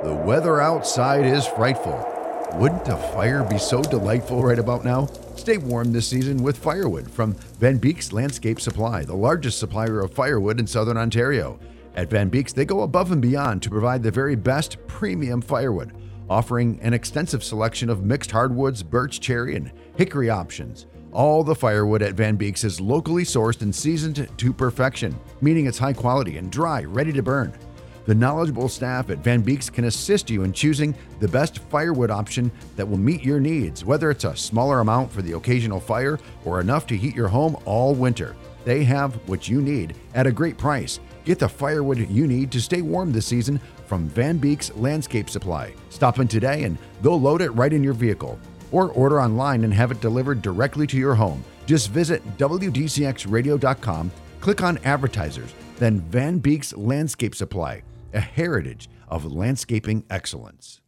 The weather outside is frightful. Wouldn't a fire be so delightful right about now? Stay warm this season with firewood from Van Beek's Landscape Supply, the largest supplier of firewood in Southern Ontario. At Van Beek's, they go above and beyond to provide the very best premium firewood, offering an extensive selection of mixed hardwoods, birch, cherry, and hickory options. All the firewood at Van Beek's is locally sourced and seasoned to perfection, meaning it's high quality and dry, ready to burn. The knowledgeable staff at Van Beek's can assist you in choosing the best firewood option that will meet your needs, whether it's a smaller amount for the occasional fire or enough to heat your home all winter. They have what you need at a great price. Get the firewood you need to stay warm this season from Van Beek's Landscape Supply. Stop in today and they'll load it right in your vehicle. Or order online and have it delivered directly to your home. Just visit WDCXradio.com, click on Advertisers, then Van Beek's Landscape Supply, a heritage of landscaping excellence.